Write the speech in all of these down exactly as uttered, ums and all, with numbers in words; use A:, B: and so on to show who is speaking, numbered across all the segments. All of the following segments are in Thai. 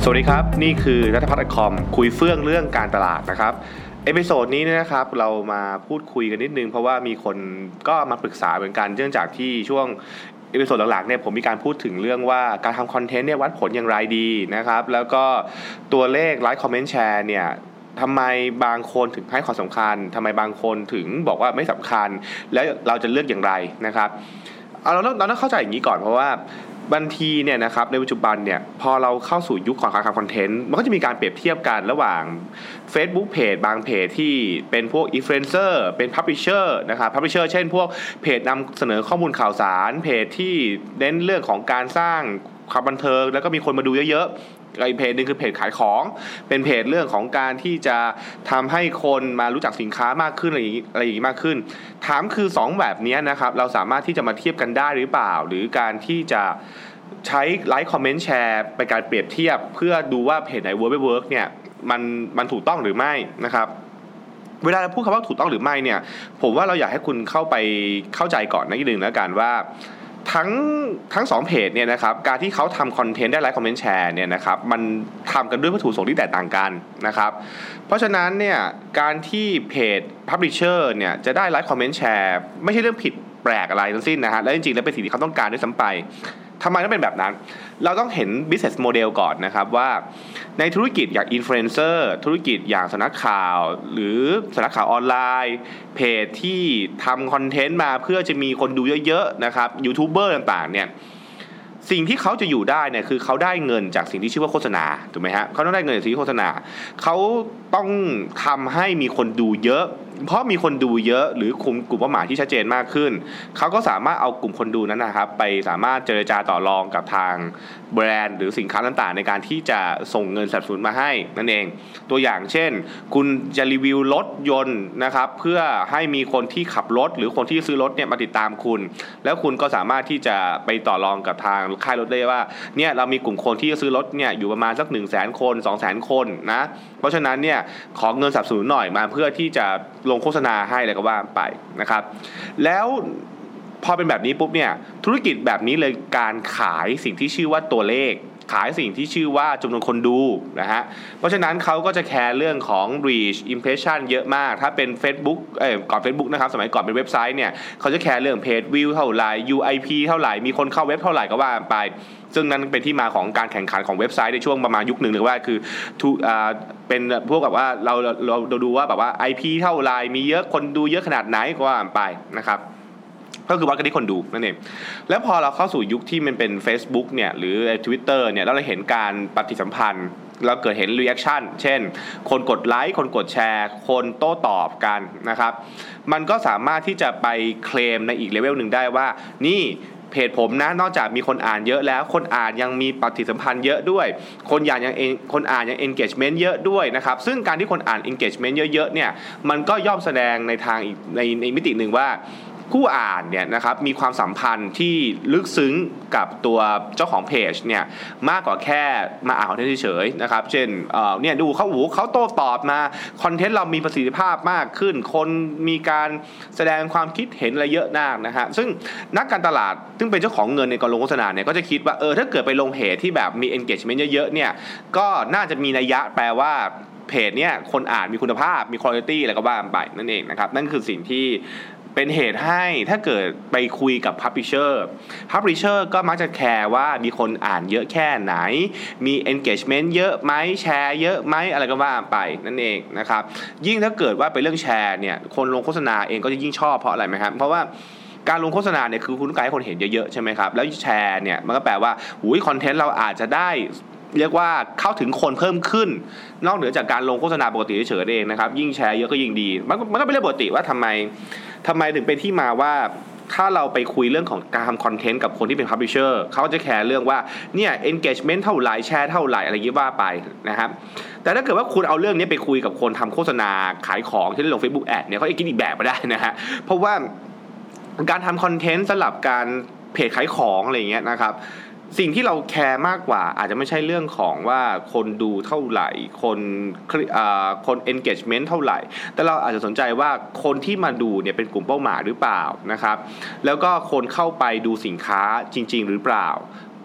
A: วัสดีครับนี่คือรัฐพัฒน์ .com คุยเฟื่องเรื่องการตลาดนะครับเอพิโซดนี้นะครับเรามาพูดคุยกันนิดนึงเพราะว่ามีคนก็มาปรึกษาเหมือนกันเนื่องจากที่ช่วงเอพิโซดหลังๆเนี่ยผมมีการพูดถึงเรื่องว่าการทำคอนเทนต์เนี่ยวัดผลอย่างไรดีนะครับแล้วก็ตัวเลขไลค์คอมเมนต์แชร์เนี่ยทำไมบางคนถึงให้ความสำคัญทำไมบางคนถึงบอกว่าไม่สำคัญแล้วเราจะเลือกอย่างไรนะครับเอาเราเราต้องเข้าใจอย่างนี้ก่อนเพราะว่าบางทีเนี่ยนะครับในปัจจุบันเนี่ยพอเราเข้าสู่ยุคของการทำคอนเทนต์มันก็จะมีการเปรียบเทียบกันระหว่าง Facebook Page บางเพจที่เป็นพวกอินฟลูเอนเซอร์เป็น Publisher นะครับ Publisher เช่นพวกเพจนำเสนอข้อมูลข่าวสารเพจที่เน้นเรื่องของการสร้างความบันเทิงแล้วก็มีคนมาดูเยอะๆอีกเพจนึงคือเพจขายของเป็นเพจเรื่องของการที่จะทำให้คนมารู้จักสินค้ามากขึ้นอะไรอย่างนี้อะไรอย่างนี้มากขึ้นถามคือสองแบบนี้นะครับเราสามารถที่จะมาเทียบกันได้หรือเปล่าหรือการที่จะใช้ไลค์คอมเมนต์แชร์ไปการเปรียบเทียบเพื่อดูว่าเพจไหนเวิร์กไม่เวิร์กเนี่ยมันมันถูกต้องหรือไม่นะครับเวลาเราพูดคำว่าถูกต้องหรือไม่เนี่ยผมว่าเราอยากให้คุณเข้าไปเข้าใจก่อนนิดนึงแล้วกันว่าทั้งทั้งสองเพจเนี่ยนะครับการที่เขาทำคอนเทนต์ได้ไลค์คอมเมนต์แชร์เนี่ยนะครับมันทำกันด้วยวัตถุประสงค์ที่แตกต่างกันนะครับเพราะฉะนั้นเนี่ยการที่เพจ Publisher เนี่ยจะได้ไลค์คอมเมนต์แชร์ไม่ใช่เรื่องผิดแปลกอะไรทั้งสิ้นนะฮะและจริงๆแล้วเป็นสิ่งที่เขาต้องการด้วยซ้ำไปทำไมต้องเป็นแบบนั้นเราต้องเห็น business model ก่อนนะครับว่าในธุรกิจอย่าง influencer ธุรกิจอย่างสำนักข่าวหรือสำนักข่าวออนไลน์เพจที่ทำคอนเทนต์มาเพื่อจะมีคนดูเยอะๆนะครับยูทูบเบอร์ต่างๆเนี่ยสิ่งที่เขาจะอยู่ได้เนี่ยคือเขาได้เงินจากสิ่งที่ชื่อว่าโฆษณาถูกไหมฮะเขาต้องได้เงินจากสิ่งที่โฆษณาเขาต้องทำให้มีคนดูเยอะเพราะมีคนดูเยอะหรือคุมกลุ่มเป้าหมายที่ชัดเจนมากขึ้นเขาก็สามารถเอากลุ่มคนดูนั้นนะครับไปสามารถเจรจาต่อรองกับทางแบรนด์หรือสินค้าต่างๆในการที่จะส่งเงินสนับสนุนมาให้นั่นเองตัวอย่างเช่นคุณจะรีวิวรถยนต์นะครับเพื่อให้มีคนที่ขับรถหรือคนที่ซื้อรถเนี่ยมาติดตามคุณแล้วคุณก็สามารถที่จะไปต่อรองกับทางค่ายรถได้ว่าเนี่ยเรามีกลุ่มคนที่จะซื้อรถเนี่ยอยู่ประมาณสัก หนึ่งแสน คน สองแสน คนนะเพราะฉะนั้นเนี่ยขอเงินสนับสนุนหน่อยมาเพื่อที่จะลงโฆษณาให้อะไรก็ว่าไปนะครับแล้วพอเป็นแบบนี้ปุ๊บเนี่ยธุรกิจแบบนี้เลยการขายสิ่งที่ชื่อว่าตัวเลขขายสิ่งที่ชื่อว่าจำนวนคนดูนะฮะเพราะฉะนั้นเขาก็จะแคร์เรื่องของ reach impression เยอะมากถ้าเป็น Facebook เอ่อก่อน Facebook นะครับสมัยก่อนเป็นเว็บไซต์เนี่ยเขาจะแคร์เรื่อง page view เท่าไหร่ ยู ไอ พี เท่าไหร่มีคนเข้าเว็บเท่าไหร่ก็ว่าไปซึ่งนั้นเป็นที่มาของการแข่งขันของเว็บไซต์ในช่วงประมาณยุคหนึ่งเลยว่าคืออ่าเป็นพวกแบบว่าเราเราเราดูว่าแบบว่า ไอ พี เท่าไหร่มีเยอะคนดูเยอะขนาดไหนก็ว่าไปนะครับก็คือวัดกันที่คนดูนั่นเองแล้วพอเราเข้าสู่ยุคที่มันเป็น Facebook เนี่ยหรือ Twitter เนี่ยเราเห็นการปฏิสัมพันธ์เราเกิดเห็น reaction เช่นคนกดไลค์คนกดแชร์คนโต้ตอบกันนะครับมันก็สามารถที่จะไปเคลมในอีกเลเวลหนึ่งได้ว่านี่เพจผมนะนอกจากมีคนอ่านเยอะแล้วคนอ่านยังมีปฏิสัมพันธ์เยอะด้วยคนอ่านยังคนอ่านยัง engagement เยอะด้วยนะครับซึ่งการที่คนอ่าน engagement เยอะๆเนี่ยมันก็ย่อมแสดงในทางในในมิติหนึ่งว่าผู้อ่านเนี่ยนะครับมีความสัมพันธ์ที่ลึกซึ้งกับตัวเจ้าของเพจเนี่ยมากกว่าแค่มาอ่านคอนเทนต์เฉยๆนะครับเช่นเอ่อเนี่ยดูเขาหูเขาโต้ตอบมาคอนเทนต์เรามีประสิทธิภาพมากขึ้นคนมีการแสดงความคิดเห็นอะไรเยอะมากนะฮะซึ่งนักการตลาดซึ่งเป็นเจ้าของเงินในการลงโฆษณาเนี่ยก็จะคิดว่าเออถ้าเกิดไปลงเพจที่แบบมี engagement เยอะๆเนี่ยก็น่าจะมีนัยยะแปลว่าเพจเนี่ยคนอ่านมีคุณภาพมี quality อะไรก็ว่าไปนั่นเองนะครับนั่นคือสิ่งที่เป็นเหตุให้ถ้าเกิดไปคุยกับ Publisher Publisher ก็มักจะแคร์ว่ามีคนอ่านเยอะแค่ไหนมี engagement เยอะไหมแชร์เยอะไหมอะไรก็ว่าไปนั่นเองนะครับยิ่งถ้าเกิดว่าเป็นเรื่องแชร์เนี่ยคนลงโฆษณาเองก็จะยิ่งชอบเพราะอะไรไหมครับเพราะว่าการลงโฆษณาเนี่ยคือคุณต้องการให้คนเห็นเยอะๆใช่ไหมครับแล้วแชร์เนี่ยมันก็แปลว่าหูยคอนเทนต์เราอาจจะได้เรียกว่าเข้าถึงคนเพิ่มขึ้นนอกเหนือจากการลงโฆษณาปกติเฉยๆเองนะครับยิ่งแชร์เยอะก็ยิ่งดีมันมันก็เป็นเรื่องปกติว่าทำไมทำไมถึงเป็นที่มาว่าถ้าเราไปคุยเรื่องของการทำคอนเทนต์กับคนที่เป็น publisher เขาจะแคร์เรื่องว่าเนี่ย engagement เท่าไหร่แชร์เท่าไหร่อะไรอย่างนี้ว่าไปนะครับแต่ถ้าเกิดว่าคุณเอาเรื่องนี้ไปคุยกับคนทำโฆษณาขายของที่ลง Facebook Ad เนี่ยเขาจะคิดอีกแบบมาได้นะฮะเพราะว่าการทำคอนเทนต์สำหรับการเพจขายของอะไรอย่างเงี้ยนะครับสิ่งที่เราแคร์มากกว่าอาจจะไม่ใช่เรื่องของว่าคนดูเท่าไหร่คนอ่าคน engagement เท่าไหร่แต่เราอาจจะสนใจว่าคนที่มาดูเนี่ยเป็นกลุ่มเป้าหมายหรือเปล่านะครับแล้วก็คนเข้าไปดูสินค้าจริงๆหรือเปล่า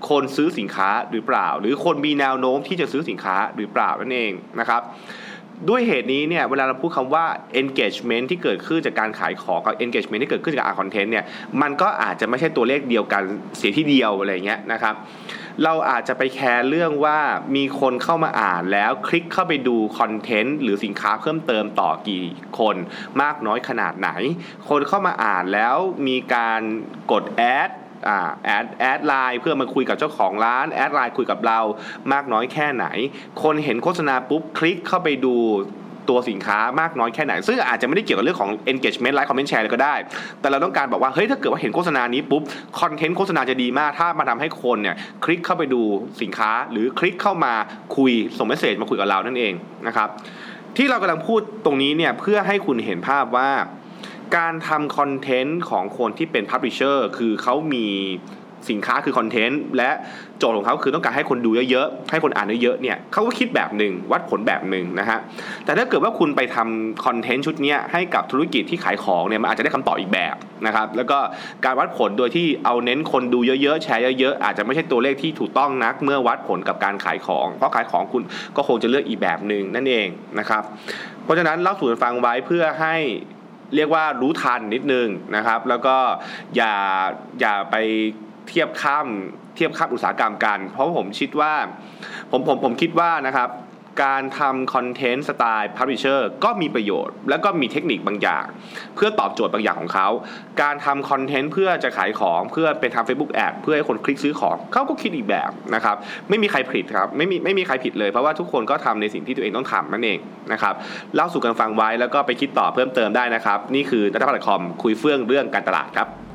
A: คนซื้อสินค้าหรือเปล่าหรือคนมีแนวโน้มที่จะซื้อสินค้าหรือเปล่านั่นเองนะครับด้วยเหตุนี้เนี่ยเวลาเราพูดคำว่า engagement ที่เกิดขึ้นจากการขายของกับ engagement ที่เกิดขึ้นจากการ content เนี่ยมันก็อาจจะไม่ใช่ตัวเลขเดียวกันเสียทีเดียวอะไรเงี้ยนะครับเราอาจจะไปแคร์เรื่องว่ามีคนเข้ามาอ่านแล้วคลิกเข้าไปดูคอนเทนต์หรือสินค้าเพิ่มเติมต่อกี่คนมากน้อยขนาดไหนคนเข้ามาอ่านแล้วมีการกดแอดอ่าแอดแอดไลน์เพื่อมาคุยกับเจ้าของร้านแอดไลน์คุยกับเรามากน้อยแค่ไหนคนเห็นโฆษณาปุ๊บคลิกเข้าไปดูตัวสินค้ามากน้อยแค่ไหนซึ่งอาจจะไม่ได้เกี่ยวกับเรื่องของ engagement like comment share เลยก็ได้แต่เราต้องการบอกว่าเฮ้ยถ้าเกิดว่าเห็นโฆษณานี้ปุ๊บคอนเทนต์โฆษณาจะดีมากถ้ามาทำให้คนเนี่ยคลิกเข้าไปดูสินค้าหรือคลิกเข้ามาคุยส่งเมสเสจมาคุยกับเรานั่นเองนะครับที่เรากำลังพูดตรงนี้เนี่ยเพื่อให้คุณเห็นภาพว่าการทำคอนเทนต์ของคนที่เป็น publisher คือเขามีสินค้าคือคอนเทนต์และโจทย์ของเขาคือต้องการให้คนดูเยอะๆให้คนอ่านเยอะๆเนี่ยเขาก็คิดแบบหนึ่งวัดผลแบบหนึ่งนะฮะแต่ถ้าเกิดว่าคุณไปทำคอนเทนต์ชุดนี้ให้กับธุรกิจที่ขายของเนี่ยมันอาจจะได้คำตอบอีกแบบนะครับแล้วก็การวัดผลโดยที่เอาเน้นคนดูเยอะๆแชร์เยอะๆอาจจะไม่ใช่ตัวเลขที่ถูกต้องนักเมื่อวัดผลกับการขายของเพราะขายของคุณก็คงจะเลือกอีกแบบหนึ่งนั่นเองนะครับเพราะฉะนั้นเล่าสู่กันฟังไว้เพื่อให้เรียกว่ารู้ทันนิดนึงนะครับแล้วก็อย่าอย่าไปเทียบข้ามเทียบข้ามอุตสาหกรรมกันเพราะผมคิดว่าผมผมผมคิดว่านะครับการทำคอนเทนต์สไตล์ Publisher ก็มีประโยชน์แล้วก็มีเทคนิคบางอย่างเพื่อตอบโจทย์บางอย่างของเขาการทำคอนเทนต์เพื่อจะขายของเพื่อเป็นทำ Facebook Ad เพื่อให้คนคลิกซื้อของเขาก็คิดอีกแบบนะครับไม่มีใครผิดครับไม่มีไม่มีใครผิดเลยเพราะว่าทุกคนก็ทำในสิ่งที่ตัวเองต้องทำนั่นเองนะครับเล่าสู่กันฟังไว้แล้วก็ไปคิดต่อเพิ่มเติมได้นะครับนี่คือ Data Platform คุยเฟื่องเรื่องการตลาดครับ